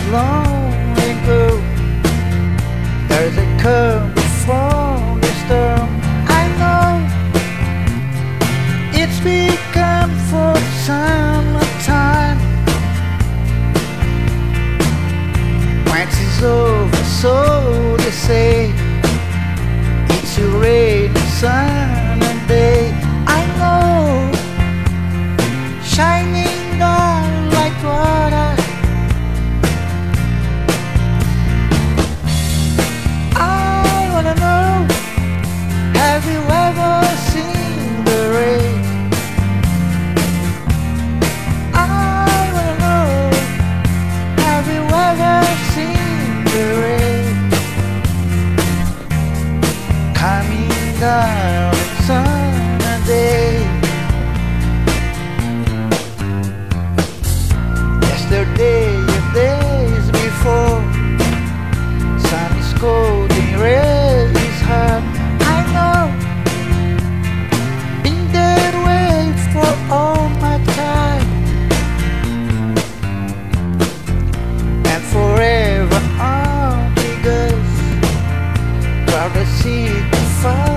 long ago. There's a curve before the storm. I know it's become for summertime. When it's over, so they say, it's a rainy sunny day. I know, shining down like water. I wanna know, have you ever seen the rain? I wanna know, have you ever seen the rain? Coming down on sunny day. Yesterday and days before, sun is cold and rain is hot. I know, been that way for all my time, and forever on because crowded city far.